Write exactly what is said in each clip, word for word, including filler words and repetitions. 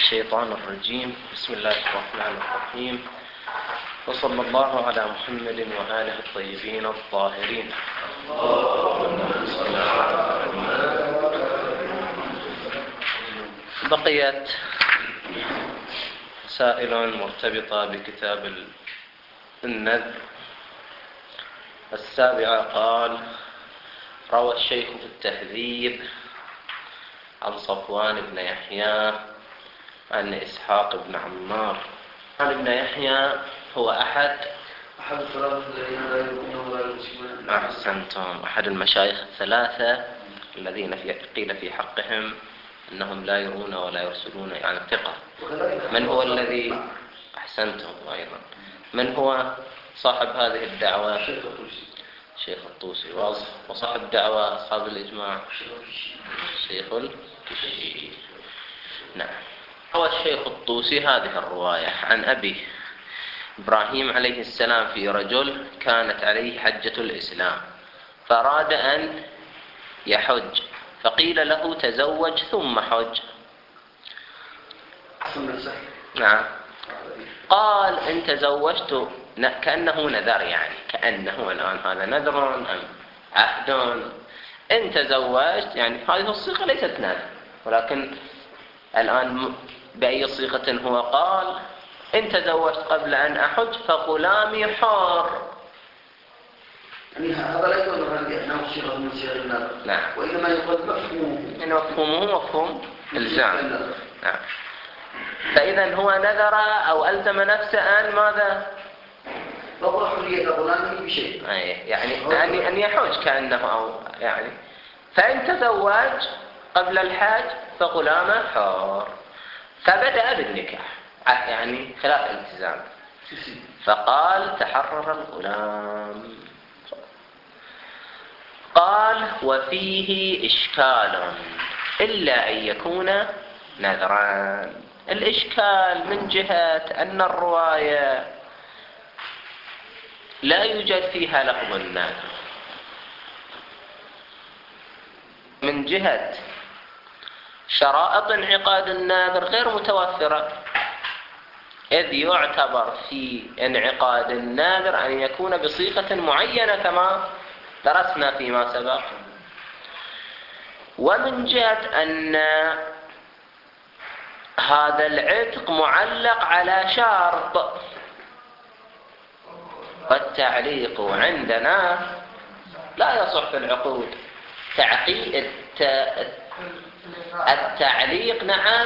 الشيطان الرجيم. بسم الله الرحمن الرحيم، وصلى الله على محمد وآله الطيبين الطاهرين. بقيت مسائل مرتبطة بكتاب النذر. السابعة قال: روى الشيخ في التهذيب عن صفوان بن يحيى عن إسحاق بن عمار. صفوان بن يحيى هو أحد أحد الثلاثة الذين لا يؤمنون ولا يسلمون. أحسنتم، أحد المشايخ الثلاثة الذين في قيل في حقهم أنهم لا يرون ولا يرسلون، يعني ثقة. من هو الذي أحسنتم أيضا؟ من هو صاحب هذه الدعوة؟ شيخ الطوسي. وصاحب دعوة أصحاب الإجماع شيخ الكشي. نعم. هو الشيخ الطوسي هذه الرواية عن أبيه إبراهيم عليه السلام في رجل كانت عليه حجة الإسلام فأراد أن يحج، فقيل له تزوج ثم حج. نعم. قال إن تزوجت، كأنه نذر، يعني كأنه الآن هذا نذر أم عهد. إن تزوجت يعني هذه الصيغة ليست نذر، ولكن الآن بأي صيغة هو قال إن تزوجت قبل أن أحج فغلامي حار. يعني هذا لا يكون أنه صيغة من صيغ النذر، نعم، وإنما يقول مفهوم، يعني مفهومه مفهوم الزام. نعم. فإذا هو نذر أو ألزم نفسه أن ماذا؟ ضبط حرية غلامه بشيء، يعني أن يحج كأنه، أو يعني فإن تزوج قبل الحج فغلامه حار. فبدأ بالنكاح، يعني خلاف الالتزام. فقال تحرر الغلام. قال وفيه إشكال إلا أن يكون نذران. الإشكال من جهة أن الرواية لا يوجد فيها لفظ النذر، من جهة شرائط انعقاد النذر غير متوفرة، إذ يعتبر في انعقاد النذر أن يكون بصيغة معينة كما درسنا فيما سبق. ومن جهة أن هذا العتق معلق على شرط، والتعليق عندنا لا يصح في العقود. التعليق نعم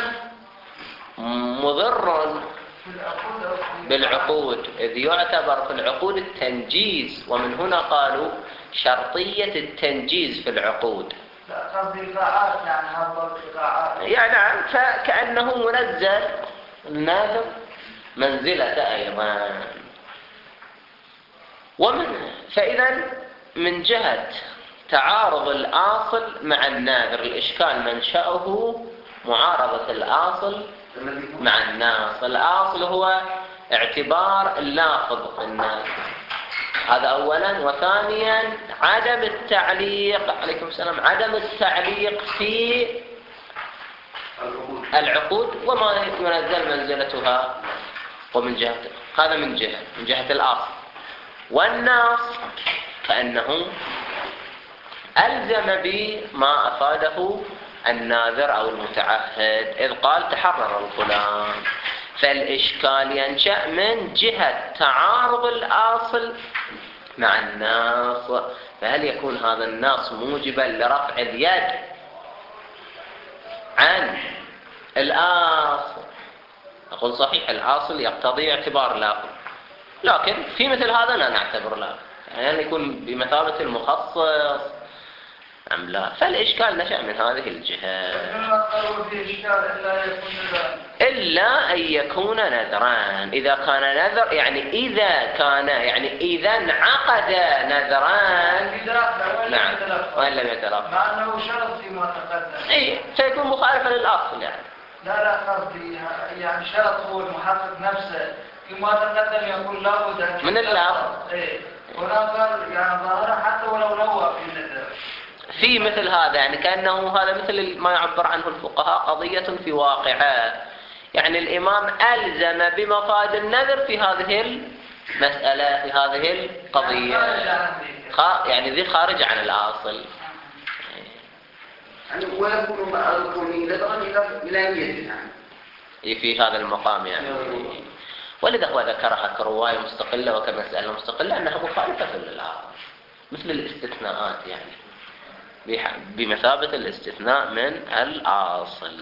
مضر بالعقود، إذ يعتبر في العقود التنجيز، ومن هنا قالوا شرطية التنجيز في العقود. يعني نعم، فكأنه منزل الناذر منزلة أيضا. ومن فإذا من جهة تعارض الآصل مع الناذر، الإشكال منشأه معارضة الآصل مع الناص. الآصل هو اعتبار اللافظ في الناس، هذا أولا. وثانيا عدم التعليق، عليكم السلام، عدم التعليق في العقود وما ينزل منزلتها. ومن جهة هذا من جهة من جهة الآصل. والناس كأنه ألزم بما أفاده الناذر أو المتعهد، إذ قال تحرر الغلام. فالإشكال ينشأ من جهة تعارض الآصل مع الناس. فهل يكون هذا الناس موجبا لرفع اليد عن الآصل؟ أقول صحيح، الآصل يقتضي اعتبار لافظ، لكن في مثل هذا لا نعتبر لافظ، يعني يكون بمثابة المخصص أم لا. فالإشكال نشأ من هذه الجهة. إلا أن يكون نذران. إذا كان نذر يعني إذا كان يعني إذا انعقد نذران، نعم، وإن لم يتلفظ، مع أنه شرط فيما تقدم، إيه، فيكون مخالفا للأصل. يعني لا لا قصدي يعني شرط هو المحقق نفسه فيما تقدم يقول لابد من اللفظ. إيه، ونظر يعني ظاهرة حتى ولو نوى في النذر في مثل هذا، يعني كأنه هذا مثل ما يعبر عنه الفقهاء قضية في واقعة. يعني الإمام ألزم بمفاد النذر في هذه المسألة، في هذه القضية، يعني ذي خارج عن الأصل. يعني ويكون مع الكوني نذرا إلى نيته يعني في هذا المقام يعني. ولذا هو ذكرها كرواية مستقلة وكمسألة مستقلة أنها مخالفة للأصل، مثل الاستثناءات يعني بمثابة الاستثناء من الأصل.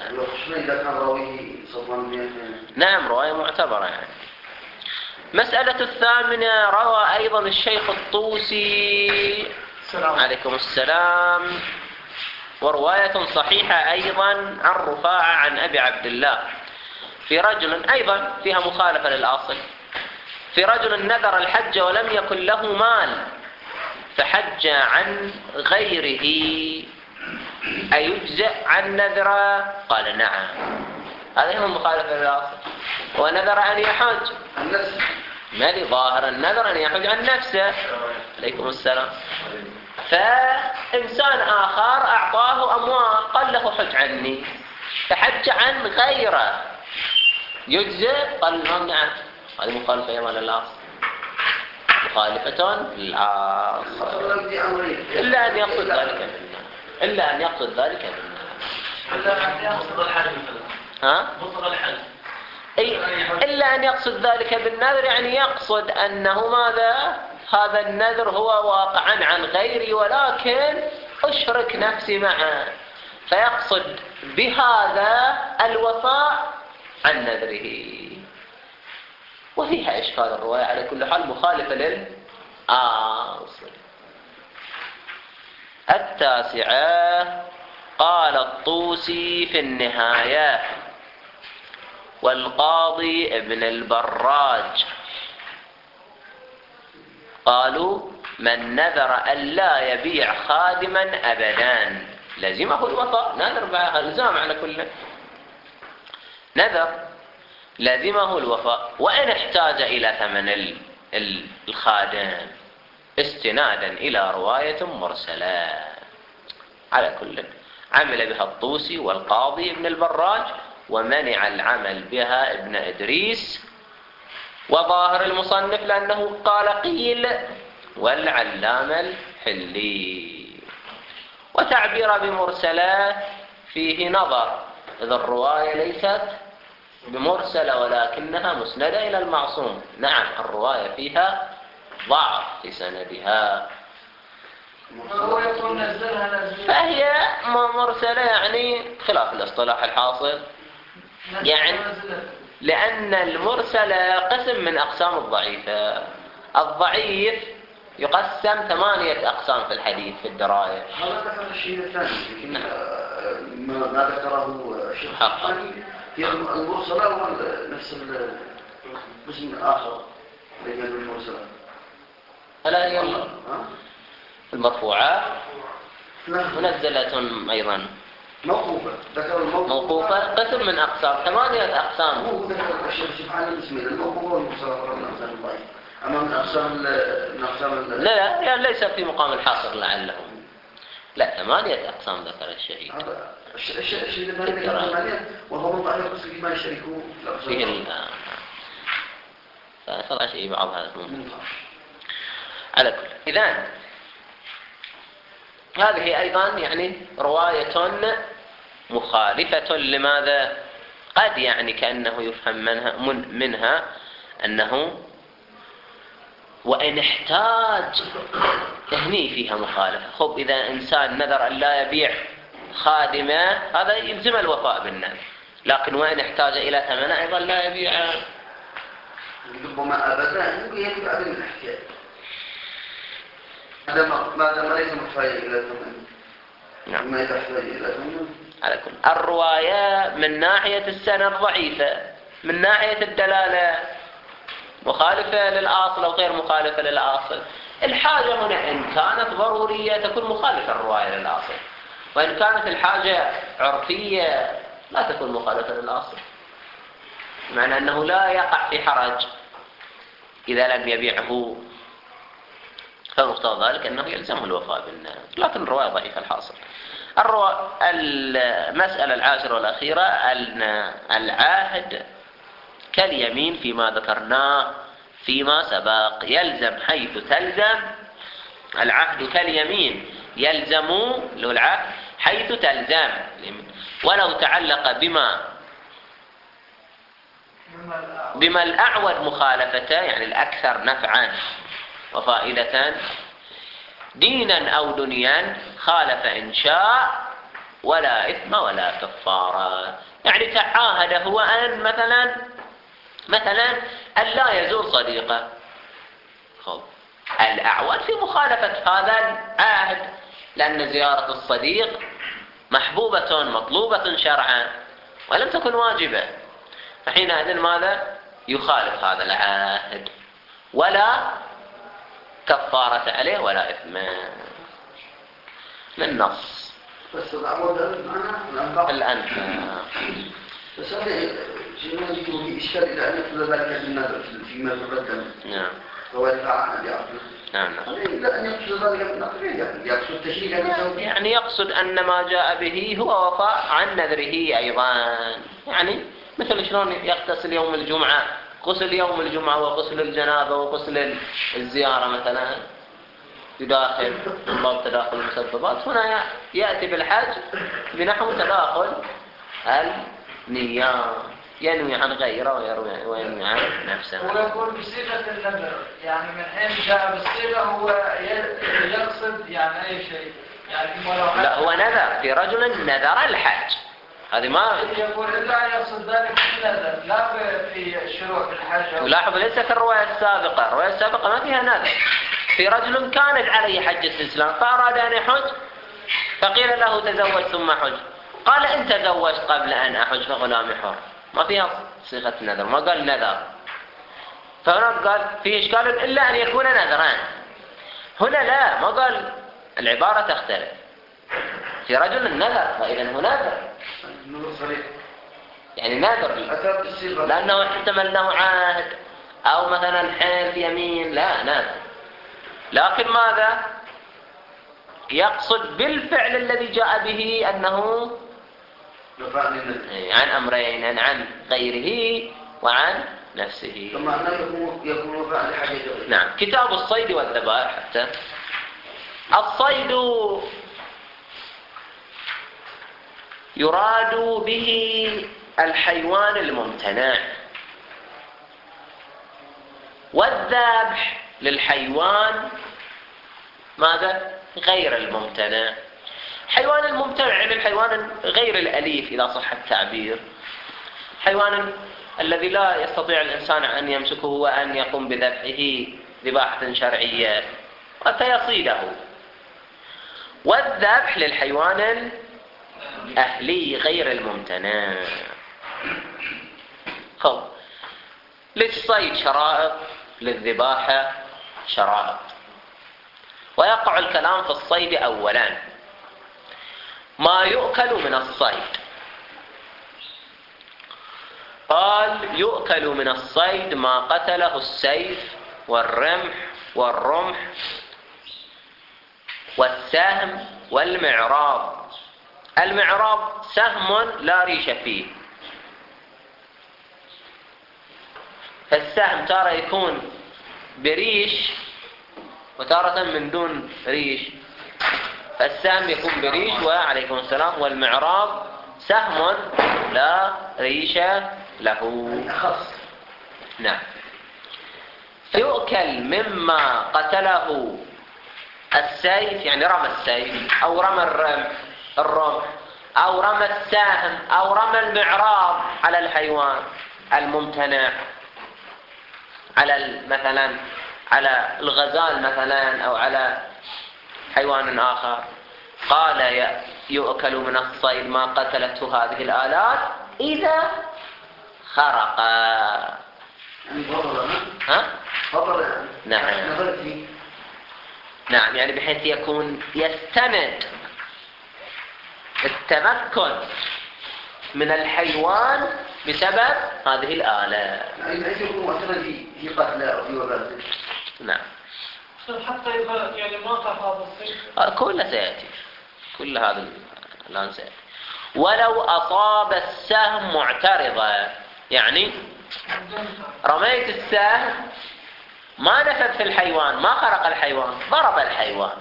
نعم رواية معتبرة يعني. مسألة الثامنة، روى أيضا الشيخ الطوسي عليكم السلام ورواية صحيحة أيضا عن رفاعة عن أبي عبد الله في رجل أيضا فيها مخالفة للأصل، في رجل نذر الحج ولم يكن له مال فحج عن غيره أيجزئ عن نذره؟ قال نعم. هذه هو مخالفة للأصل. ونذر أن يحج ما لي ظاهر النذر أن يحج عن نفسه عليكم السلام. فإنسان آخر أعطاه أموال قال له حج عني فحج عن غيره يجزئ؟ قال نعم. هذه مخالفة أيضا للأصل، مخالفة للأصل إلا أن يقصد ذلك بالنذر، إلا أن يقصد ذلك بالنذر، إلا أن يقصد الحج مثلا. ها؟ مطلق الحج. أي إلا أن يقصد ذلك بالنذر، يعني يقصد أنه ماذا؟ هذا النذر هو واقعا عن غيري ولكن أشرك نفسي معه، فيقصد بهذا الوفاء عن نذره. وفيها إشكال الرواية على كل حال مخالفة للأصل. التاسعة، قال الطوسي في النهاية والقاضي ابن البراج قالوا من نذر أن لا يبيع خادما أبدا لزمه الوفاء. نذر بقى الزام على كل نذر لازمه الوفاء وإن احتاج إلى ثمن الخادم استنادا إلى رواية مرسلة. على كل عمل بها الطوسي والقاضي ابن البراج ومنع العمل بها ابن إدريس وظاهر المصنف لأنه قال قيل والعلام الحلي. وتعبير بمرسلة فيه نظر، إذا الرواية ليست بمرسلة ولكنها مسندة إلى المعصوم. نعم الرواية فيها ضعف في سندها فهي مرسلة، يعني خلاف الاصطلاح الحاصل، يعني لأن المرسلة قسم من أقسام الضعيفة. الضعيف يقسم ثمانية أقسام في الحديث في الدراية. هذا ذكر الشيء الثاني لكن ما ذكره الشيخ الثاني هي المرسلة ونفس القسم الآخر اللي قالوا المرسلة. ألا هي المرفوعة منزلة أيضا موقوفة. ذكر الموقوفة موقوفة قسم من أقسام ثمانية أقسام. هو ذكر الشيخ سبحانه الاسمين الموقوفة والمرسلة من أقسام الضعيف. أما من أقسام من أقسام لا لا يعني ليس في مقام الحاصر لعلهم، لا ثمانية أقسام ذكر الشهيد. الشيء الثاني ذكر ثمانية وهو من ضعيف قسم ما يشاركوا فيه ال فصار شيء بعض هذا ممكن. على كل إذن هذه أيضا يعني رواية مخالفة لماذا؟ قد يعني كأنه يفهم منها, من منها أنه وإن احتاج هني فيها مخالفة. خب إذا إنسان نذر أن لا يبيع خادمة هذا يلزم الوفاء بالنذر، لكن وإن احتاج إلى ثمنه أيضا لا يبيع. ربما أبدا يجب عدم الاحتياج ما دام ليس محتاج إلى ثمن. نعم. ما يحتاج إلى ثمن. على كل الرواية من ناحية السند ضعيفة، من ناحية الدلالة مخالفة للأصل أو غير مخالفة للأصل. الحاجة هنا إن كانت ضرورية تكون مخالفة الرواية للأصل، وإن كانت الحاجة عرفية لا تكون مخالفة للأصل، معنى أنه لا يقع في حرج إذا لم يبيعه، فمقتضى ذلك أنه يلزمه الوفاء بالنذر، لكن الرواية ضعيفة الحاصل. المسألة العاشرة والأخيرة أن العهد كاليمين فيما ذكرناه فيما سبق، يلزم حيث تلزم. العهد كاليمين يلزم له العهد حيث تلزم، ولو تعلق بما بما الأعود مخالفته، يعني الأكثر نفعا وفائدة، دينا أو دنيا، خالف إن شاء ولا إثم ولا كفارة. يعني تعاهد هو أن مثلا مثلا أن لا يزور صديقه، خب الأعود في مخالفة هذا العهد، لأن زيارة الصديق محبوبة مطلوبة شرعا ولم تكن واجبة، فحينئذ ماذا؟ يخالف هذا العهد، ولا كفارة عليه ولا إثم من النص. بس الأعود معنا الأنفاق. بس هذا شيء ما يجب في إشكال إلى أن يقصد ذلك في النذر فيما تقدم. نعم. هو يدفع عن اليعقل. نعم نعم. لا أن يقصد ذلك من النذر، يعني يقصد تشريك نفسه. يعني يقصد أن ما جاء به هو وفاء عن نذره أيضا. يعني مثل شلون يغتسل يوم الجمعة، غسل يوم الجمعة وغسل الجنابة وغسل الزيارة مثلا يداخل من باب تداخل المسببات، هنا يأتي بالحج بنحو تداخل النيات، ينوي عن غيره وينوي عن نفسه. ويقول بصيغة النذر، يعني من حين جاء بالصيغة هو يقصد يعني أي شيء، يعني لا هو نذر في رجل نذر الحج، هذه ما يقول إلا يقصد ذلك في النذر لا في الشروع في الحج. ولاحظ ليس كالرواية السابقة، الرواية السابقة ما فيها نذر. في رجل كانت عليه حجة الإسلام فأراد أن يحج، فقيل له تزوج ثم حج، قال إن تزوجت قبل أن أحج فغلامي حر، ما فيها صيغة نذر، ما قال نذر. فهنا قال في إشكال إلا أن يكون نذران، هنا لا، ما قال، العبارة تختلف. في رجل النذر فإذا هو نذر، يعني نذر لأنه احتمل له عهد أو مثلا حلف يمين، لا نذر. لكن ماذا يقصد بالفعل الذي جاء به أنه عن أمرين، عن غيره وعن نفسه. نعم. كتاب الصيد والذبائح. حتى الصيد يراد به الحيوان الممتنع، والذبح للحيوان ماذا؟ غير الممتنع. حيوان الممتنع يعني الحيوان غير الأليف إذا صح التعبير، حيوان الذي لا يستطيع الإنسان أن يمسكه وأن يقوم بذبحه ذباحة شرعية وفيصيده. والذبح للحيوان الأهلي غير الممتنع. خب للصيد شرائط، للذباحة شرائط. ويقع الكلام في الصيد أولا. ما يؤكل من الصيد، قال يؤكل من الصيد ما قتله السيف والرمح والرمح والسهم والمعراض. المعراض سهم لا ريش فيه، فالسهم تارة يكون بريش وتارة من دون ريش، فالسهم يكون بريش وعليكم السلام، والمعراض سهم لا ريش له. نعم. يؤكل مما قتله السيف، يعني رمى السيف أو رمى الرمح الرمح أو رمى السهم أو رمى المعراض على الحيوان الممتنع، على مثلا على الغزال مثلا أو على حيوان آخر. قال يؤكل من الصيد ما قتلته هذه الآلات إذا خرق. ها؟ نعم. نعم، يعني بحيث يكون يستند التمكن من الحيوان بسبب هذه الآلة. يعني يكون معتمد في قتله أو في وباله. نعم. حتى إذا يعني ما قطع هذا الصيد كله سيأتي، كل هذا الآن سأل. ولو أصاب السهم معترضا، يعني رميت السهم ما نفذ في الحيوان، ما خرق الحيوان، ضرب الحيوان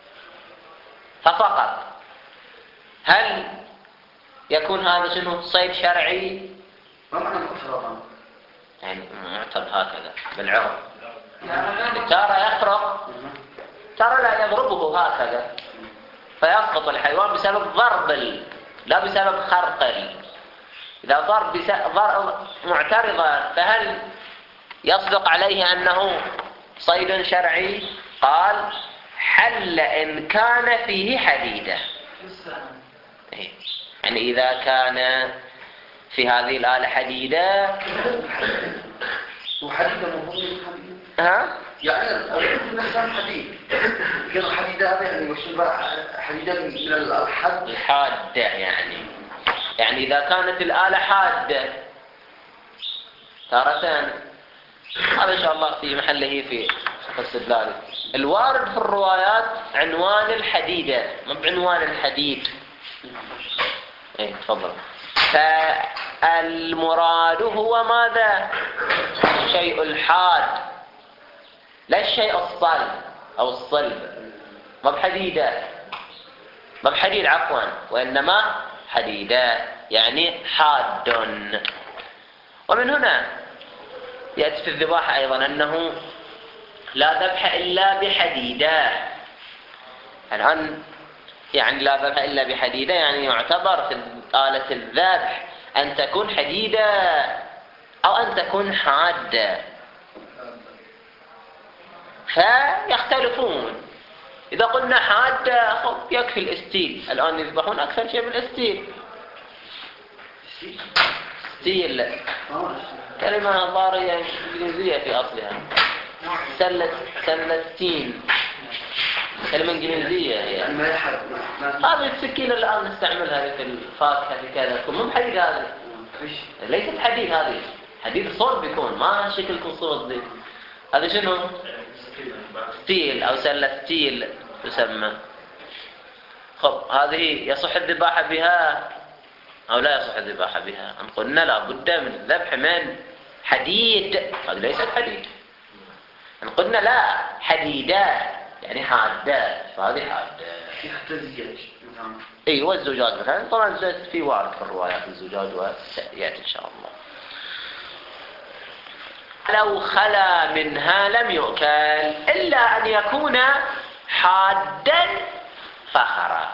ففقط، هل يكون هذا شنو صيد شرعي؟ ما معنى معترضا؟ يعني معترض هكذا بالعرض، ترى يخرق ترى لا يضربه هكذا فيسقط الحيوان بسبب ضرب ال... لا بسبب خرق ال... إذا ضرب بس... ضرب معترضا فهل يصدق عليه أنه صيد شرعي؟ قال حل إن كان فيه حديدة. يعني إذا كان في هذه الآلة حديدة وحديدة مفهوم ها؟ يعني الإنسان حديد، كان الحديدة هذا يعني مشتبه حديدة من الحد الحادة، يعني يعني إذا كانت الآلة حادة تارة، هذا إن شاء الله في محله في استدلال. الوارد في الروايات عنوان الحديدة مو بعنوان الحديد. ايه تفضل. فالمراد هو ماذا؟ الشيء الحاد، لا الشيء الصلب أو الصلب، ما بحديدة ما بحديد عفوا، وإنما حديدة يعني حاد. ومن هنا يأتي في الذباح أيضا أنه لا ذبح إلا بحديدة. الآن يعني لا ذبح إلا بحديدة يعني يعتبر في آلة الذبح أن تكون حديدة أو أن تكون حادة، فيختلفون. إذا قلنا حادة يكفي الإستيل، الآن يذبحون أكثر شيء بالإستيل. ستيل كلمة ضارية إنجليزية في أصلها، سلة سلتين، كلمة إنجليزية هي. هذه السكينة الآن نستعملها في الفاكهة في كذا، مو حديد هذه، ليست حديد هذه، حديد صلب يكون، ما شكل يكون صلب. هذا شنو؟ ستيل أو سلة ستيل تسمى. خب هذه يصح الذباحة بها أو لا يصح الذباحة بها؟ أم قلنا لا بد من الذبح من حديد، هذه ليست حديد. أم قلنا لا حديدة يعني حادة، فهذه حادة. حتى الزجاج اي والزجاج مثلا، طبعا في وارد في الروايات الزجاج ويأتي إن شاء الله. لو خلا منها لم يؤكل إلا أن يكون حادا فخرق،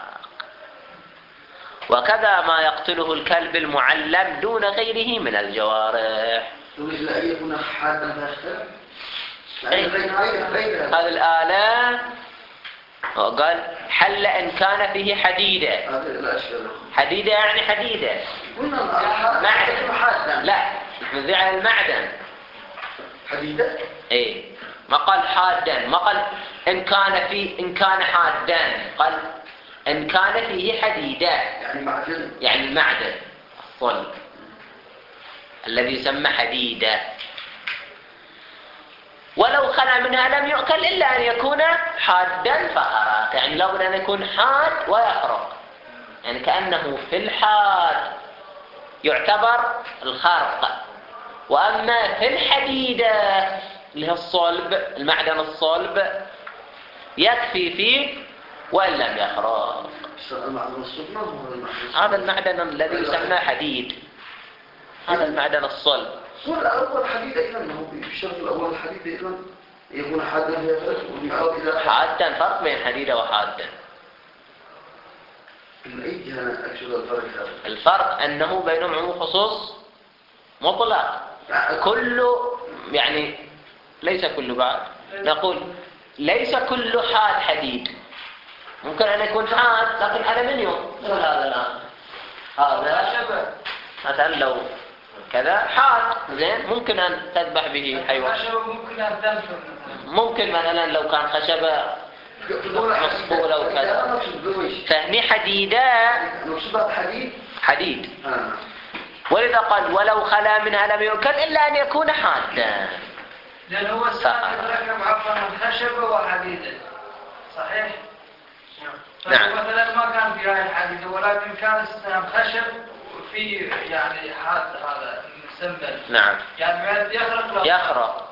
وكذا ما يقتله الكلب المعلم دون غيره من الجوارح. إلا أن يكون حادا فخرق. هذه الآلة قال حل إن كان فيه حديدة. حديدة يعني حديدة معدن، لا نحن على المعدن حديدة. ايه ما قال حادا، ما قال إن كان في إن كان حادا، قال إن كان فيه حديدة يعني معدن، يعني المعدن الصلب الذي يسمى حديدة. ولو خلا منها لم يؤكل إلا أن يكون حادا فخرق، يعني لابد أن يكون حاد ويخرق، يعني كأنه في الحاد يعتبر الخرق، وأما في الحديدة اللي هي الصلب المعدن الصلب يكفي فيه وإن لم يخرق. هذا المعدن الذي يسمى حديد، هذا المعدن الصلب. هو الأول حديد أيضا، هو بالشرط الأول الحديد أيضا يكون حادا إلى حادا. فرق بين حديدة وحادا. من أي جهة أكشف الفرق هذا؟ الفرق أنه بينهم عموم خصوص مطلق. كل يعني ليس كل بعد نقول ليس كل حاد حديد، ممكن أن يكون حاد لكن ألمنيوم مثل هذا الآن، هذا مثلا لو كذا حاد زين ممكن أن تذبح به حيوان. ممكن أن تنفر، ممكن مثلا لو كان خشبة مصقولة وكذا. فهني حديدة حديد حديد. ولذا قال ولو خلا منها لم يؤكل إلا أن يكون حادا، لأن هو الساعة تتركب عفوا خشبة وحديدة. صحيح؟ نعم. مثلا ما كان في هاي الحديدة ولكن كان استخدام خشب في يعني حاد هذا مسمى. نعم. يعني يخرق يخرق.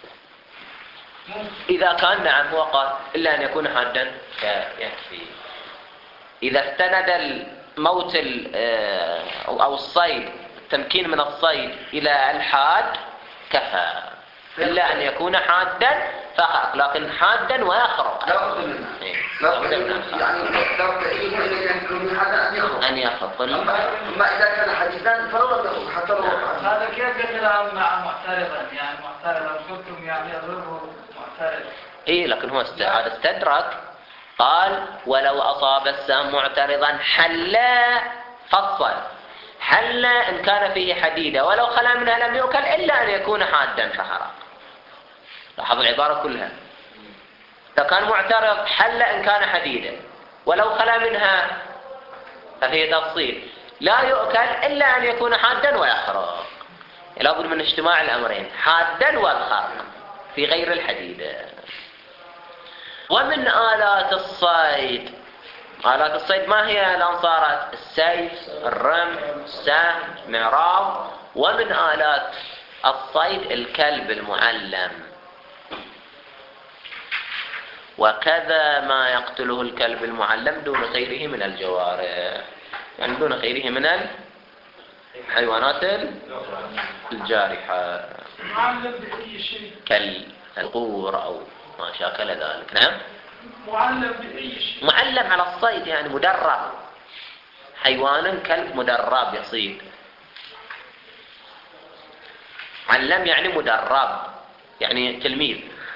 إذا كان نعم هو قال إلا أن يكون حادا يكفي. إذا استند الموت أو الصيد التمكين من الصيد إلى الحاد كفى، إلا أن يكون حادا فخرق، لكن حادا ويخرق. لا بد منها. لا بد منها. يعني لو تأييد إذا كان يكون حادا أن يخرق. أن يخرق. أما إذا كان حديثا فهو يخرق حتى لو. هذا كيف كلام مع معترضا يعني معترضا قلتم يعني أضره معترض. إيه لكن هو هذا استدرك قال ولو أصاب السهم معترضا حلا فصل حلا إن كان فيه حديدة ولو خلا منها لم يؤكل إلا أن يكون حادا فحرق. لاحظ العبارة كلها. إذا كان معترض حلا إن كان حديدة ولو خلا منها ففيه تفصيل لا يؤكل إلا أن يكون حادا ويحرق. لا بد من اجتماع الأمرين حادا والخرق في غير الحديدة. ومن آلات الصيد، آلات الصيد ما هي الآن صارت؟ السيف، الرمح، السهم، معراض. ومن آلات الصيد الكلب المعلم، وكذا ما يقتله الكلب المعلم دون غيره من الجوارح، يعني دون غيره من الحيوانات الجارحة معلم بأي شيء كالغور أو ما شاكل ذلك. نعم. معلم بأي شيء. معلم على الصيد يعني مدرب، حيوان كلب مدرب يصيد. علم يعني مدرب يعني تلميذ.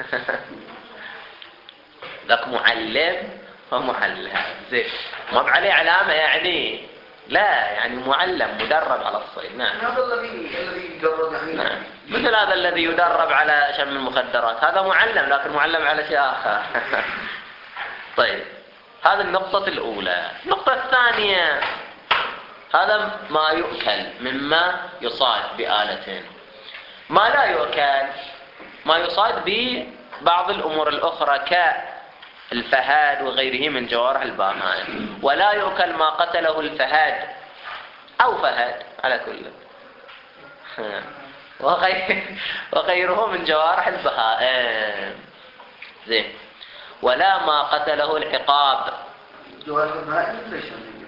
ذاك معلم ومعلم زين ما بعليه علامة يعني لا يعني معلم مدرب على الصيد. نعم. هذا الذي الذي يدرب يعني. نعم. مثل هذا الذي يدرب على شم المخدرات هذا معلم لكن معلم على شيء آخر. طيب هذه النقطة الأولى. النقطة الثانية هذا ما يؤكل مما يصاد بآلة. ما لا يؤكل ما يصاد ببعض الأمور الأخرى كالفهاد وغيره من جوارح البهائم. ولا يؤكل ما قتله الفهاد أو فهد على كل وغير وغيره من جوارح البهائم. زين. ولا ما قتله العقاب. جوارح البهائم ليش؟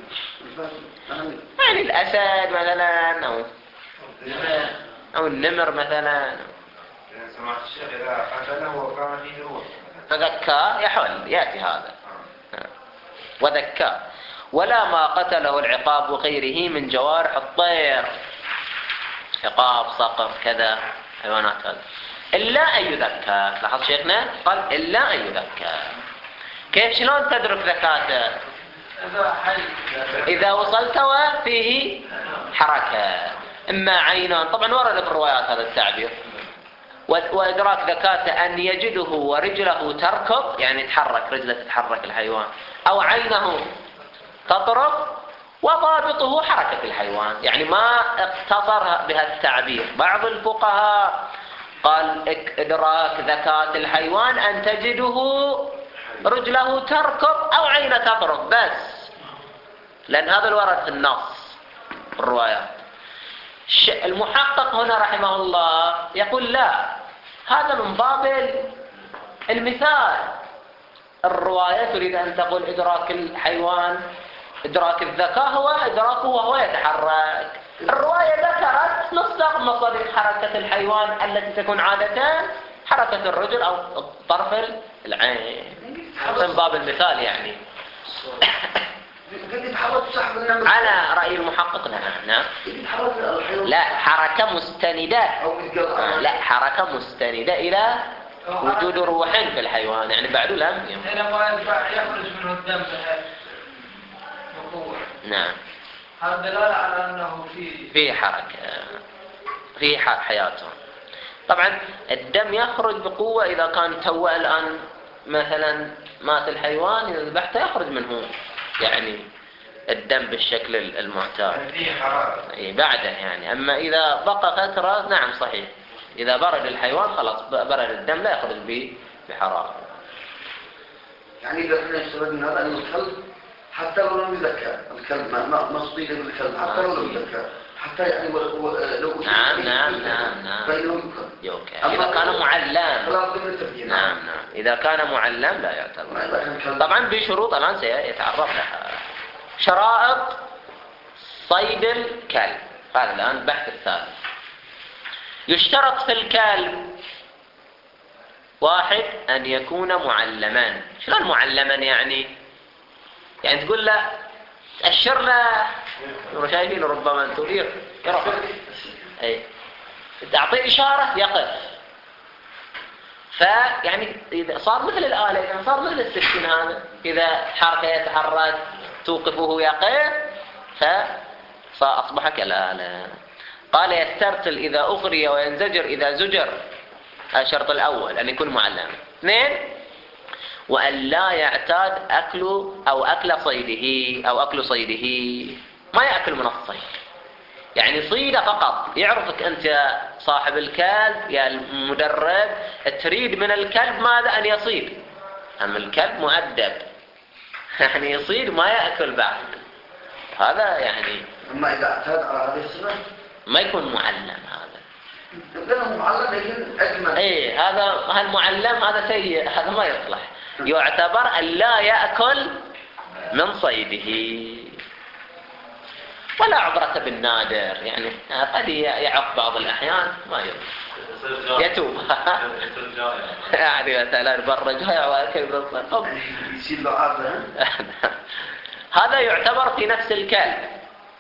يعني الأسد مثلا أو أو النمر مثلا. سمعت الشيخ إذا قتله وكان فيه روح فذكى يحول يأتي هذا وذكى. ولا ما قتله العقاب وغيره من جوارح الطير، عقاب صقر كذا حيوانات هذا إلا أن يذكى. لاحظ شيخنا قال إلا أن يذكى. كيف شلون تدرك ذكاته؟ إذا وصلت وفيه حركة إما عينا، طبعا ورد في الروايات هذا التعبير. وإدراك ذكاته أن يجده ورجله تركض يعني تحرك رجله تتحرك الحيوان، أو عينه تطرق، وضابطه حركة الحيوان. يعني ما اقتصر بهذا التعبير. بعض الفقهاء قال إدراك ذكاة الحيوان أن تجده رجله تركض أو عينه تطرق بس، لأن هذا الورد في النص الروايات. المحقق هنا رحمه الله يقول لا، هذا من باب المثال. الرواية تريد أن تقول إدراك الحيوان إدراك الذكاء هو إدراكه وهو يتحرك. الرواية ذكرت مصداق مصادر حركة الحيوان التي تكون عادة حركة الرجل أو طرف العين من باب المثال يعني. على رأي المحقق نعم. نعم. لا حركة مستندة. لا حركة مستندة إلى وجود روح في الحيوان يعني بعد لم هنا ما ينفع يخرج منه الدم بقوة. نعم. هذا دلالة على أنه في في حركة في حياته. طبعا الدم يخرج بقوة إذا كان تو الآن مثلا مات الحيوان إذا ذبحته يخرج منه يعني الدم بالشكل المعتاد بعده يعني. أما إذا بقى فترة نعم صحيح إذا برد الحيوان خلاص برد الدم لا يخرج به بحرارة. يعني إذا احنا استفدنا هذا أن الكلب حتى لو لم يذكر الكلب ما مصيده بالكلب حتى لو لم يذكر حتى يعني لو نعم نعم نعم نعم فإنه يوكل إذا كان معلم خلاص ضمن التبيين. نعم نعم إذا كان معلم لا يعتبر. طبعا بشروط الآن سيتعرف لها. شرائط صيد الكلب، هذا الآن البحث الثالث. يشترط في الكلب واحد أن يكون معلما. شلون معلما يعني؟ يعني تقول له تأشر له، شايفين ربما أنتم يروح أي تعطيه إشارة يقف. فيعني إذا صار مثل الآلة، يعني صار مثل السكين هذا، إذا حركة يتحرك توقفه يقف فأصبح كالآلة. قال يسترسل إذا أغري وينزجر إذا زجر. هذا الشرط الأول أن يكون معلم. اثنين وأن لا يعتاد أكل أو أكل صيده أو أكل صيده، ما يأكل من الصيد، يعني صيده فقط. يعرفك أنت صاحب الكلب يا المدرب تريد من الكلب ماذا؟ أن يصيد. أما الكلب مؤدب يعني يصيد ما يأكل بعد. هذا يعني أما إذا اعتاد على هذه الصفة ما يكون معلم. هذا لأنه معلم لكن أجمل. إيه هذا هالمعلم هذا سيء، هذا ما يصلح. يعتبر أن لا يأكل من صيده. ولا عبرة بالنادر، يعني قد يعق بعض الأحيان ما يصير يتوب يعني مثلا برا جاي وأكل بالصيد يصير له عادة. هذا يعتبر في نفس الكلب.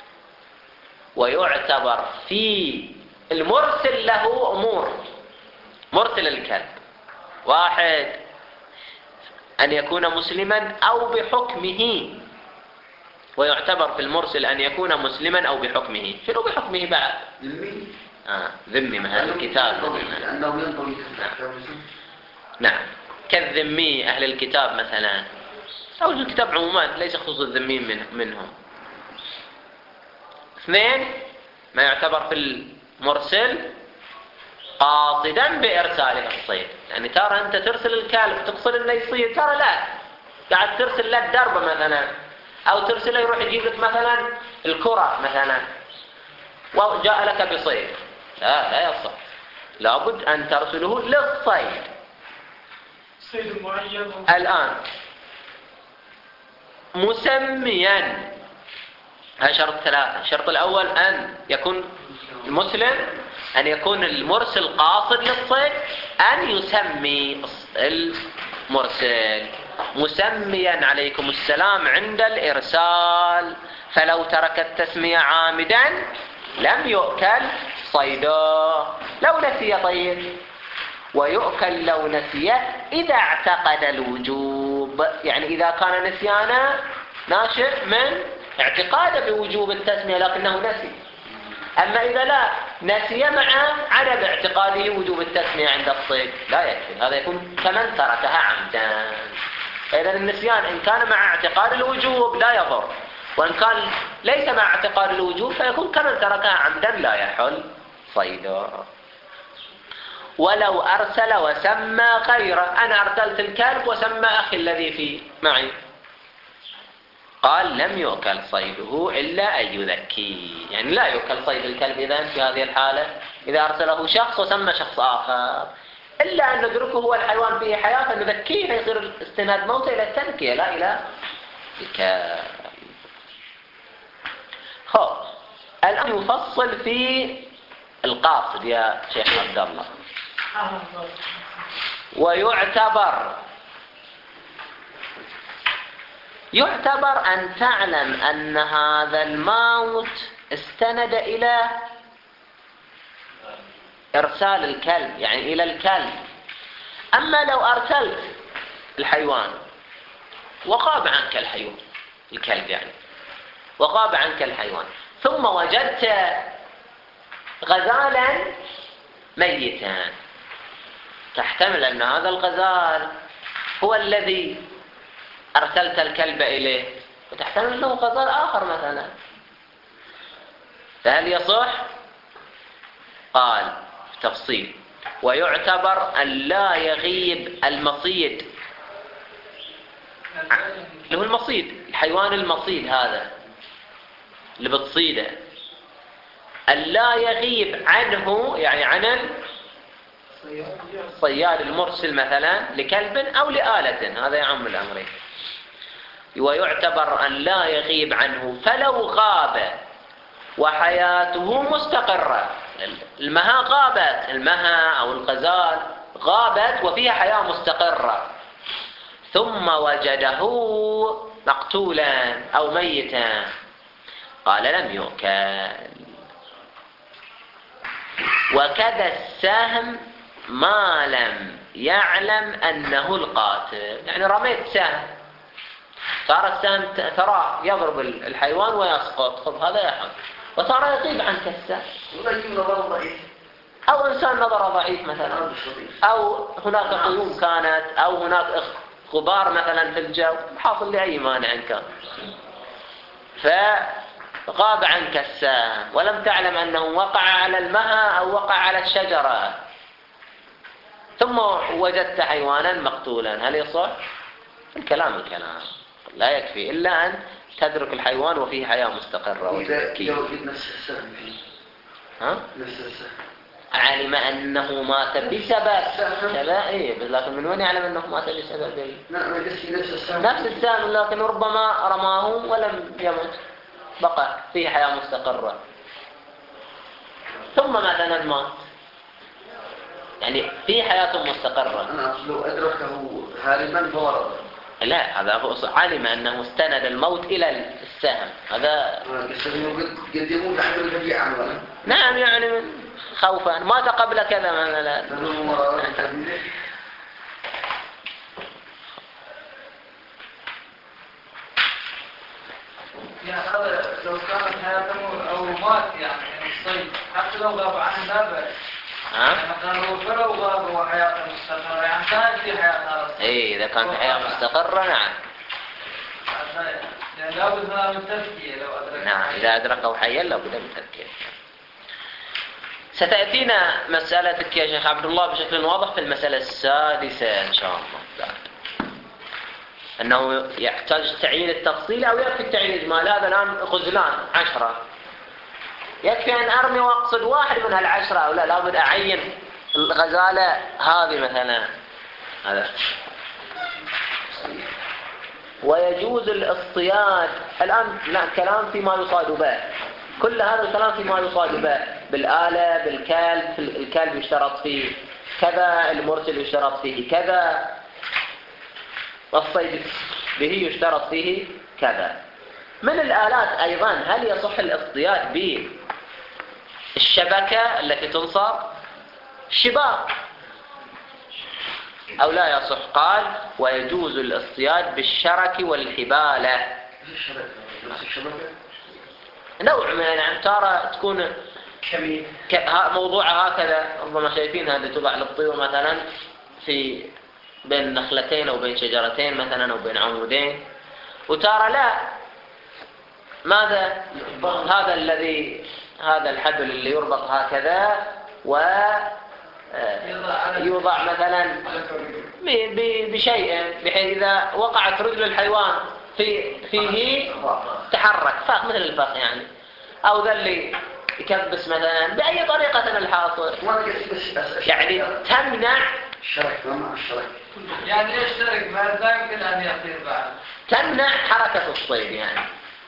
ويعتبر في المرسل له أمور. مرسل الكلب واحد أن يكون مسلما أو بحكمه. ويعتبر في المرسل أن يكون مسلما أو بحكمه. شنو بحكمه بعد؟ ذمي. آه ذمي من أهل الكتاب. لأنه ينطوي. نعم كالذمي أهل الكتاب مثلا، أو الكتاب عموما ليس خصوص الذمين من منهم. اثنين ما يعتبر في المرسل قاصدا بإرساله الصيد. يعني ترى أنت ترسل الكلب تقصد أنه يصيد، ترى لا قاعد ترسل له الدرب مثلا، أو ترسله يروح يجيب لك مثلا الكرة مثلا وجاء لك بصيد. لا لا يصح، لابد أن ترسله للصيد. صيد معين. الآن مسميا، هذا شرط ثلاثة. الشرط الأول أن يكون المسلم، أن يكون المرسل قاصد للصيد، أن يسمي المرسل مسميا عليكم السلام عند الإرسال. فلو ترك التسمية عامدا لم يؤكل صيده لو نسي. طيب ويؤكل لو نسي إذا اعتقد الوجوب، يعني إذا كان نسيانه ناشئ من اعتقاده بوجوب التسمية لكنه نسي. أما إذا لا نسي مع عدم اعتقاده وجوب التسمية عند الصيد لا يكفي، هذا يكون كمن تركها عمدا. إذا النسيان إن كان مع اعتقاد الوجوب لا يضر، وإن كان ليس مع اعتقاد الوجوب فيكون كمن تركها عمدا لا يحل صيده. ولو أرسل وسمى غيره، أنا أرسلت الكلب وسمى أخي الذي في معي، قال لم يؤكل صيده إلا أن يذكي. يعني لا يؤكل صيد الكلب إذن في هذه الحالة إذا أرسله شخص وسمى شخص آخر، إلا أن ندركه هو الحيوان فيه حياة فنذكيه فيصير استناد موته إلى التذكية لا إلى الكلب. خب الآن يفصل في القاصد يا شيخ عبد الله. ويعتبر يعتبر أن تعلم أن هذا الموت استند إلى إرسال الكلب، يعني إلى الكلب. أما لو أرسلت الحيوان وغاب عنك الحيوان، الكلب يعني، وغاب عنك الحيوان ثم وجدت غزالا ميتا، تحتمل أن هذا الغزال هو الذي أرسلت الكلب إليه، وتحتمل أنه غزال آخر مثلا، فهل يصح؟ قال تفصيل. ويعتبر أن لا يغيب المصيد، اللي هو المصيد الحيوان المصيد هذا اللي بتصيده أن لا يغيب عنه، يعني عن الصياد المرسل مثلا لكلب أو لآلة، هذا يعم الأمرين. ويعتبر أن لا يغيب عنه، فلو غاب وحياته مستقرة، المها غابت، المها أو الغزال غابت وفيها حياة مستقرة، ثم وجده مقتولا أو ميتا، قال لم يؤكل. وكذا السهم ما لم يعلم أنه القاتل، يعني رميت سهم، صار السهم ترى يضرب الحيوان ويسقط، خذ هذا يحط، وصار يغيب عنك السهم، أو إنسان نظر ضعيف مثلا، أو هناك قيوم كانت، أو هناك غبار مثلا في الجو، حاصل لأي مانع كان، فغاب عنك السهم ولم تعلم أنه وقع على المها أو وقع على الشجرة، ثم وجدت حيوانا مقتولا، هل يصح؟ الكلام الكلام لا يكفي إلا أن تدرك الحيوان وفيه حياة مستقرة. إذا وجد نفس السهم ها؟ نفس السهم علم أنه مات بسبب كذا، إيه، لكن من وين يعلم أنه مات بسبب إيه؟ نفس السهم نفس السهم، لكن ربما رماه ولم يمت، بقى فيه حياة مستقرة، ثم مثلا مات، يعني في حياة مستقرة. أنا لو أدركه هاربا فورد، لا، هذا هو علم أنه استند الموت إلى السهم، هذا قدموا يحمل الفجيعة ولا؟ نعم، يعني خوفا، مات قبل كذا مثلا. يعني هذا لو كانت حياته أو مات يعني الصيد، حتى لو غاب عنه لا بأس. ها؟ مثلا لو فلو غاب وحياته مستقرة، يعني كانت في حياة هذا. إيه، إذا كانت حياة مستقرة نعم. يعني لابد من التذكية لو أدرك. نعم، إذا أدركه حيا لابد من التذكية. ستأتينا مسألتك يا شيخ عبد الله بشكل واضح في المسألة السادسة إن شاء الله، أنه يحتاج تعيين التفصيل أو يكفي التعيين الإجمالي. هذا الآن غزلان عشرة، يكفي أن أرمي وأقصد واحد من هالعشرة، أو لا لابد أعين الغزالة هذه مثلا. هذا ويجوز الاصطياد الآن، لا كلام فيما يصاد به، كل هذا الكلام فيما يصاد به، بالآلة، بالكلب، الكلب يشترط فيه كذا، المرسل يشترط فيه كذا، والصيد به يشترط فيه كذا. من الآلات أيضا هل يصح الاصطياد بالشبكة التي تنصب شباك أو لا يصح؟ قال ويجوز الاصطياد بالشرك والحبالة. نوع من يعني ترى تكون موضوعها هكذا، ربما شايفين هذه توضع للطيور مثلا في بين نخلتين أو بين شجرتين مثلا أو بين عمودين، وترى لا، ماذا هذا الذي هذا الحبل اللي يربط هكذا ويوضع مثلا بشيء بحيث إذا وقعت رجل الحيوان في فيه تحرك فاق مثل الفاق يعني، أو ذا اللي يكبس مثلا بأي طريقة الحاصل، يعني تمنع الشرك مع الشرك، يعني ايش شرك ما لا يمكن ان يصير بعد، تمنع حركة الصيد يعني.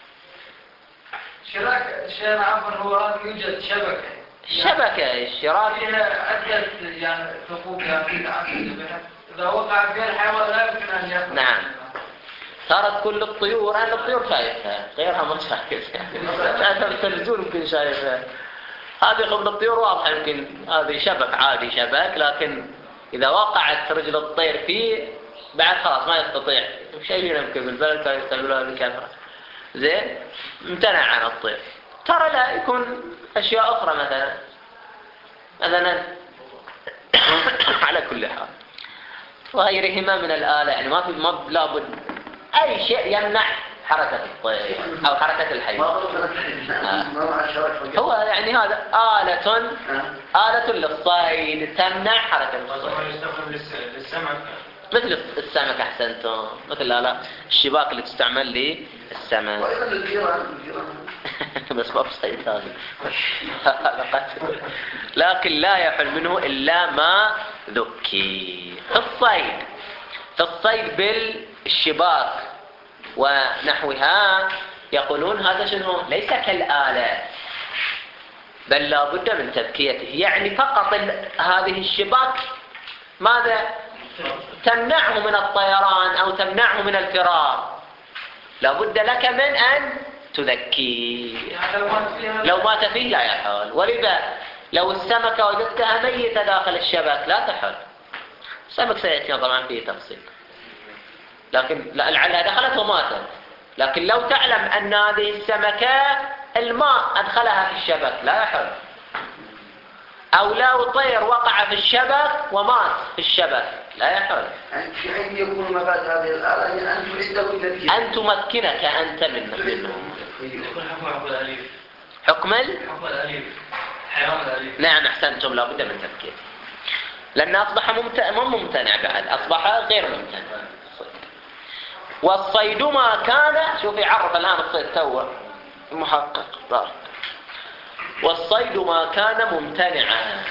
شراك شيء عفوا هو يوجد شبكة شبكة الشراك فيها عدة يعني ثقوب يعني إذا وقع فيها الحيوان لا يمكن أن يأخذ. نعم، صارت كل الطيور، أنا الطيور شايفها غيرها ما شايفها، أنا التلفزيون يمكن شايفها، هذه قبل الطيور واضحة، يمكن هذه شبك عادي شبك، لكن إذا وقعت رجل الطير فيه بعد خلاص ما يستطيع، شايفين يمكن بالبلد كانوا يستعملوها بكثرة، زين امتنع عن الطير. ترى لا يكون أشياء أخرى مثلا مثلا على كل حال وغيرهما من الآلة، يعني ما في ما لابد أي شيء يمنع حركة الطير أو حركة الحيوان. آه. هو يعني هذا آلة آلة للصيد تمنع حركة الطير. يستخدم للسمك مثل السمك أحسنتم، مثل لا لا الشباك اللي تستعمل للسمك. وأيضا الجيران الجيران بس ما بصيد هذا. لكن لا يحل منه إلا ما ذكي. في الصيد في الصيد بالشباك ونحوها يقولون هذا شنو؟ ليس كالآلة، بل لا بد من تذكيته. يعني فقط هذه الشباك ماذا؟ تمنعه من الطيران أو تمنعه من الفرار. لا بد لك من أن تذكيه. لو مات فيه لا يحل. ولذا لو السمكة وجدتها ميتة داخل الشبك لا تحل. السمك سيأتينا طبعا فيه تفصيل، لكن لعلها دخلت وماتت. لكن لو تعلم أن هذه السمكة الماء أدخلها في الشبك لا يحل. أو لو طير وقع في الشبك ومات في الشبك لا يحل. يعني في حين يكون مفاد هذه الآلة هي أن تعده تذكير، أن تمكنك أنت منه. يكون حكم الأليف. حكم ال... حكم الأليف حيوان الأليف. نعم أحسنتم، لا بد من تذكير، لأنه أصبح ممتنع، مو ممتنع بعد، أصبح غير ممتنع. والصيد ما كان، شوف يعرف الآن الصيد توه المحقق بارك. والصيد ما كان ممتنعا.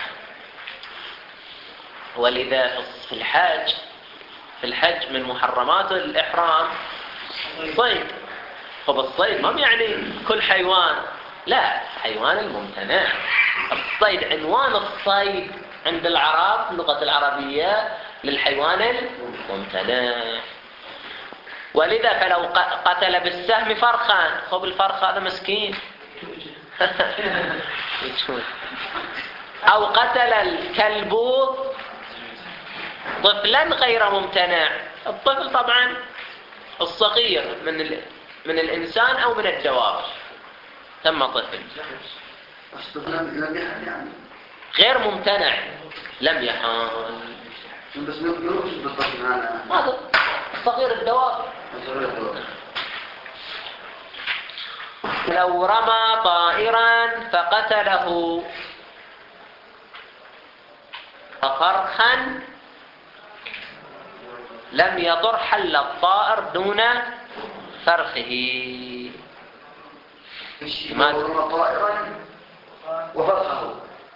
ولذا في الحج في الحج من محرمات الإحرام الصيد. فبالصيد ما يعني كل حيوان، لا، حيوان الممتنع. الصيد عنوان الصيد عند العرب اللغة العربية للحيوان الممتنع. ولذا فلو قتل بالسهم فرخا، خب الفرخ هذا مسكين. أو قتل الكلب طفلا غير ممتنع. الطفل طبعا الصغير من ال... من الإنسان أو من الدواب ثم طفل غير ممتنع لم يحان. بس ما يقولوش بالطفل هذا هذا صغير الدواب. لو رمى طائرا فقتله ففرخا لم يضر، حل الطائر دون فرخه. ما رمى طائرا وفرخه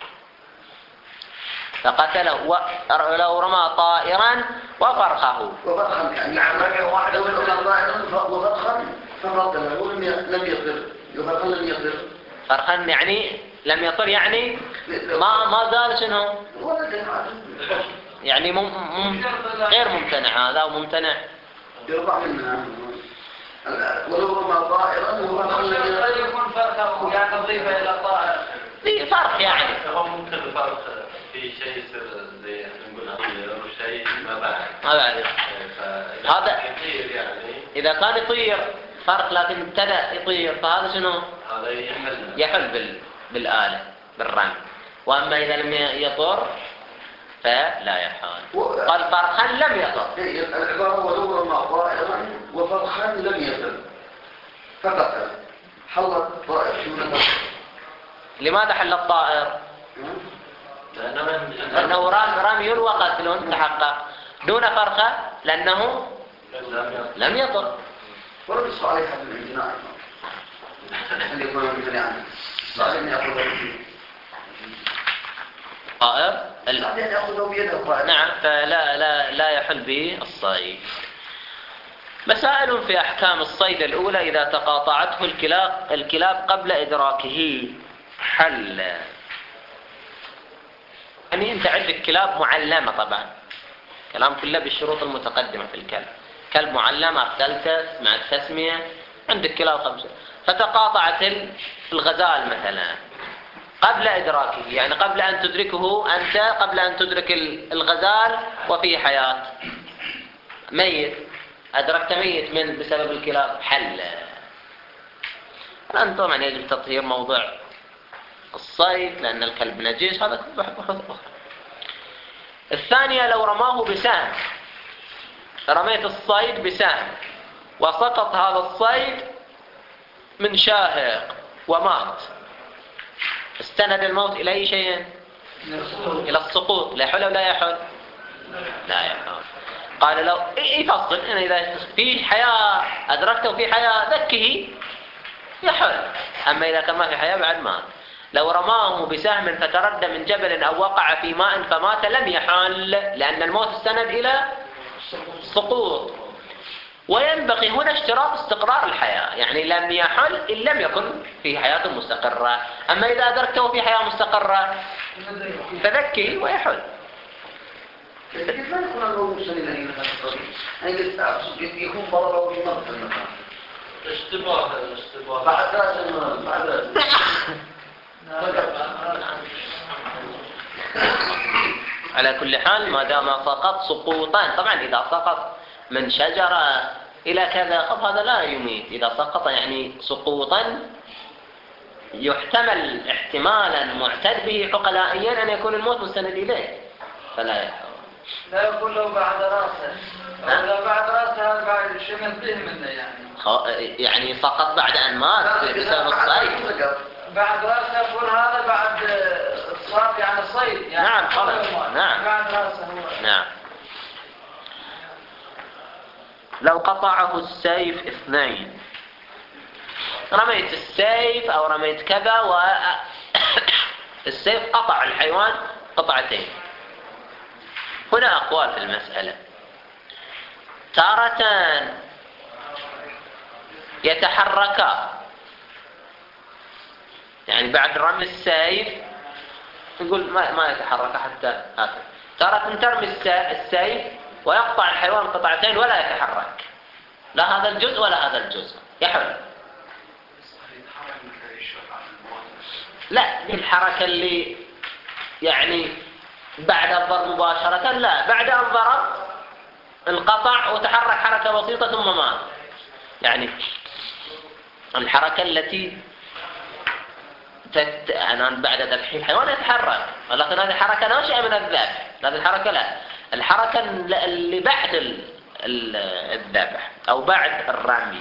فقتله و... لو رمى طائرا وفرخه وفرخا يعني لو رمى طائرا وفرخا فقتله ولم لم يضر. فرخا لم يضر، فرخا يعني لم يطر، يعني ما ما زال شنو؟ يعني مم مم غير ممتنع هذا وممتنع. يرفع منها. ولو رمى طائرا وفرخا لم يضر. قد يكون فرخه يعني نضيفه الى الطائر. في فرق يعني. هو ممكن الفرق في شيء يصير زي نقول طير او شيء ما بعد. ما بعد. هذا يطير يعني. إذا كان يطير فرق لكن ابتدأ يطير فهذا شنو؟ هذا يحل. يحل بال... بالآلة بالرمي. وأما إذا لم يطر فلا يحل. قال فرخا لم يطر. العبارة ولو رمى طائرا وفرخا لم يطر فقتل، حل الطائر شو نفسه. لماذا حل الطائر؟ لأنه رمي وقتل تحقق، دون فرخة لأنه لم يطر. ولم يصل عليه حد الامتناع. هل يكون ممتنعا؟ صار أن يأخذه بيده. طائر؟ صار أن يأخذه بيده طائر. نعم، فلا لا لا يحل به الصيد. مسائل في أحكام الصيد الأولى: إذا تقاطعته الكلاب الكلاب قبل إدراكه حل. يعني أنت عندك كلاب معلمة، طبعا كلام كله بالشروط المتقدمة في الكلب. كلب معلم أرسلته مع التسمية، عندك كلاب خمسة، فتقاطعت الغزال مثلا قبل إدراكه، يعني قبل أن تدركه أنت، قبل أن تدرك الغزال وفيه حياة، ميت، أدركت ميت من بسبب الكلاب حل. الآن طبعا يجب تطهير موضع الصيد لأن الكلب نجيس، هذا كله بحث أخرى. الثانية: لو رماه بسهم، رميت الصيد بسهم وسقط هذا الصيد من شاهق ومات، استند الموت إلى أي شيء؟ إلى السقوط. لا يحل ولا يحل؟ لا يحل. قال له يفصل إن إذا في حياة أدركته وفي حياة ذكه يحل، أما إذا كان ما في حياة بعد مات. لو رماه بسهم فتردى من جبل أو وقع في ماء فمات لم يحل، لأن الموت استند إلى سقوط. وينبغي هنا اشتراط استقرار الحياة، يعني لم يحل إن لم يكن في حياة مستقرة. أما إذا أدركته في حياة مستقرة فذكي ويحل. كيف لا يكون النوم مسلما إلى هذا الطريق؟ يعني يكون ضرره في مرة المكان. اشتباه اشتباه بعد لازم بعد لازم. على كل حال ما دام سقط سقوطان، طبعا إذا سقط من شجرة إلى كذا طب هذا لا يميت. إذا سقط يعني سقوطا يحتمل احتمالا معتد به عقلائيا أن يكون الموت مستند إليه فلا يحول. لا يقول له بعد راسه، أو لا بعد راسه هذا بعد شمل به منه يعني. يعني سقط بعد أن مات بسبب الصيد. بعد راسه يقول هذا بعد صار يعني صيد يعني. نعم خلاص. نعم. بعد راسه هو. نعم. لو قطعه السيف اثنين، رميت السيف أو رميت كذا والسيف قطع الحيوان قطعتين. هنا أقوال في المسألة. تارة يتحركا، يعني بعد رمي السيف نقول ما ما يتحرك حتى آخر. تارة ترمي السيف ويقطع الحيوان قطعتين ولا يتحرك، لا هذا الجزء ولا هذا الجزء، يحل. لا دي الحركة اللي يعني بعد الضرب مباشرة، لا بعد أن ضرب انقطع وتحرك حركة بسيطة ثم مات. يعني الحركة التي تت... أنا بعد ذبح الحيوان يتحرك، ولكن هذه حركة ناشئة من الذبح. هذه الحركة لا، الحركة اللي بعد الذبح أو بعد الرمي.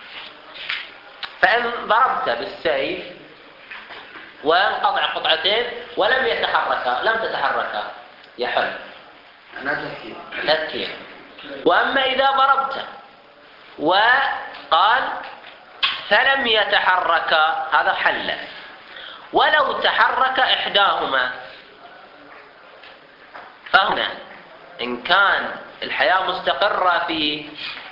فإن ضربت بالسيف وانقطع قطعتين ولم يتحركا، لم تتحركا، يحل. أنا تذكير. تذكير. وأما إذا ضربت وقال فلم يتحركا هذا حل. ولو تحرك إحداهما فهنا إن كان الحياة مستقرة فيه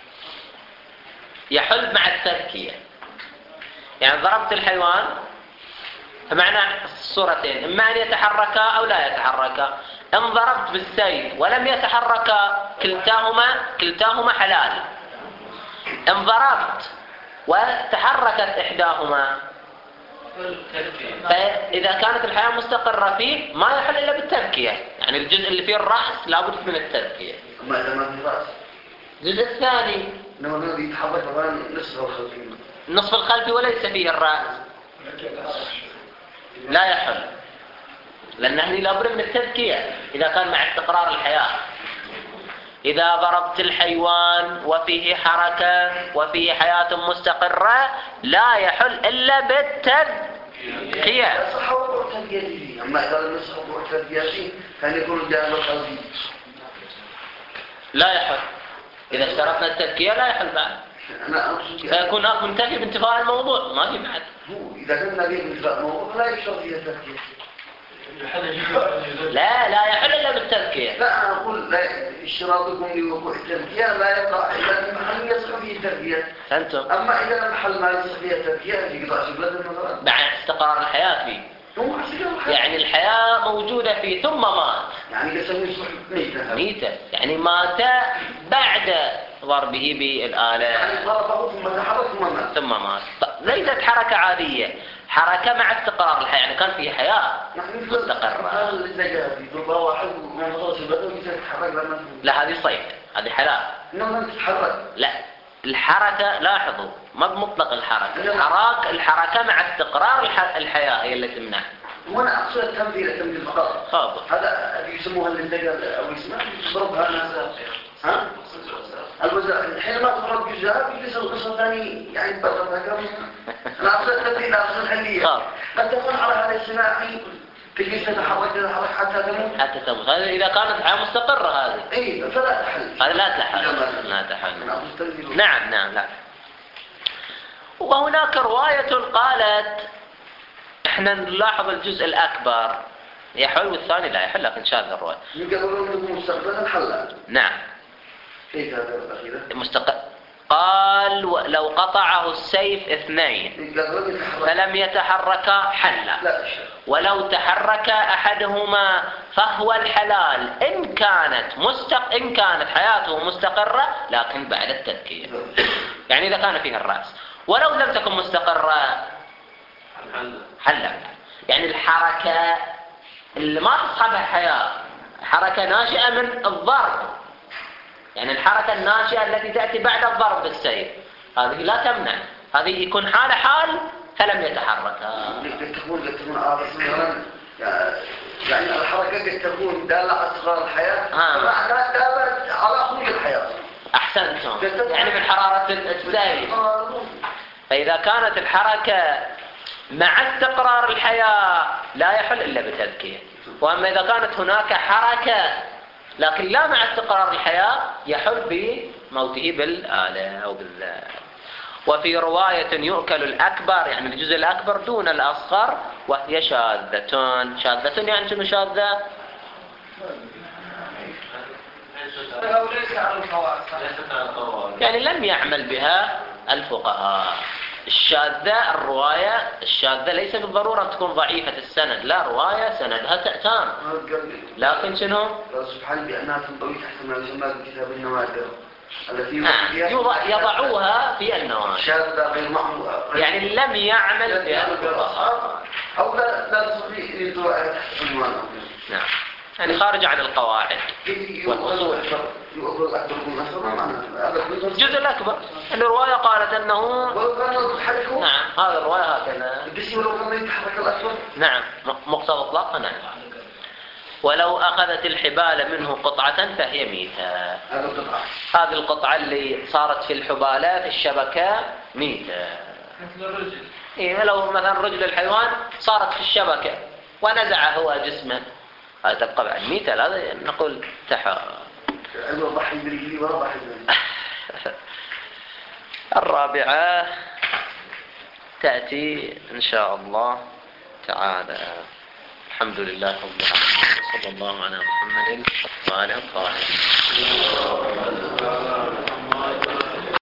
يحل مع التذكية. يعني ضربت الحيوان فمعنى الصورتين، إما أن يتحركا أو لا يتحركا. إن ضربت بالسيف ولم يتحركا كلتاهما كلتاهما حلال. إن ضربت وتحركت إحداهما فإذا كانت الحياة مستقرة فيه ما يحل إلا بالتذكية. يعني الجزء اللي فيه الرأس لابد من التذكية. ما إذا ما في رأس؟ الجزء الثاني إنه يتحرك الآن نصف الخلفي. النصف الخلفي وليس فيه الرأس لا يحل، لأن هذه لابد من التذكية إذا كان مع استقرار الحياة. إذا ضربت الحيوان وفيه حركة وفيه حياة مستقرة لا يحل إلا بالتذكية. صح وقوع تذكيته. أما إذا لم يصح وقوع تذكيته كان يكون الجانب الخلفي لا يحل. إذا اشترطنا التذكية لا يحل بعد، فيكون هذا منتفي بانتفاء الموضوع ما في بعد. هو إذا كنا نبي بانتفاء الموضوع لا يشترط فيها التذكية. لا لا يحل إلا بالتذكية. لا أنا أقول لا اشتراطكم لوقوع التذكية لا يقع إلا في محل يصح فيه التذكية. فهمتم؟ أما إذا المحل ما يصح فيه التذكية في قطع شبلة مثلا بعد استقرار الحياة فيه، يعني الحياة موجودة فيه ثم مات، يعني يسمى يصح ميتة. ميتة يعني مات بعد ضربه بالآلة، يعني ضربه ثم تحرك ثم مات ثم مات. ليست حركة عادية، حركة مع استقرار الحياة، يعني كان في حياة مستقرة. لا هذه صيد، هذه حلال. لا الحركة لاحظوا ما بمطلق الحركة، الحراك الحركة مع استقرار الحياة هي اللي تمنع. وانا اقصد التمثيل التمثيل فقط. هذا يسموها اللندقة او يسمى تضربها ناس. ها؟ الوزارة حينما تضرب جزاء يجلس القصة الثاني يعني بضربها كم. انا اقصد التمثيل اقصد الحلية. قد تكون على هذا الصناعي تجلس تتحرك تتحرك حتى تموت. حتى تموت. هذا إذا كانت حياة مستقرة هذه. إيه فلا تحل. هذا لا تحل. لا تحل. نعم نعم لا. وهناك رواية قالت احنا نلاحظ الجزء الأكبر يحل والثاني لا يحل، لكن شاذ الرواية. يقولون انه مستقبلا حلا. نعم. كيف هذا الأخيرة؟ مستقل. قال لو قطعه السيف اثنين فلم يتحركا حلا، ولو تحرك أحدهما فهو الحلال إن كانت مستق إن كانت حياته مستقرة لكن بعد التذكية. يعني إذا كان فيها الرأس، ولو لم تكن مستقرة حلا. يعني الحركة اللي ما تصحبها حياة، حركة ناشئة من الضرب، يعني الحركة الناشئة التي تأتي بعد الضرب بالسيف هذه لا تمنع، هذه يكون حال حال فلم يتحرك. قد تكون قد تكون عارف مثلا يعني الحركة قد تكون دالة على صغار الحياة كانت دالة على خروج الحياة. أحسنتم، يعني من حرارة السيف. فإذا كانت الحركة مع استقرار الحياة لا يحل إلا بتذكية، وأما إذا كانت هناك حركة لكن لا مع استقرار الحياة يحل بموته بالآلة أو بال. وفي رواية يؤكل الأكبر، يعني الجزء الأكبر دون الأصغر، وهي شاذة. شاذة يعني شنو شاذة؟ يعني لم يعمل بها الفقهاء. الشاذة الرواية الشاذة ليس بالضرورة تكون ضعيفة السند، لا، رواية سندها تأتام، لكن شنو؟ سبحان بأنها تنضوي تحت ما يسمى بكتاب النوادر التي يضعوها في النوادر. شاذة غير معمولة، يعني لم يعمل بها الفقهاء أو لا لا تستطيع يضعها تحت عنوان. نعم، يعني خارج عن القواعد والأصول. الجزء الأكبر الرواية قالت أنه نعم هذا الرواية هكذا. نعم مقتضى إطلاقها نعم. ولو أخذت الحبال منه قطعة فهي ميتة. هذه القطعة اللي صارت في الحبالة في الشبكة ميتة. مثل الرجل. إيه لو مثلا رجل الحيوان صارت في الشبكة ونزع هو جسمه هذا تبقى بعد ميتة، هذا نقول تحا. الرابعة تأتي إن شاء الله تعالى. الحمد لله رب العالمين، صلى الله على محمد وعلى آله وصحبه.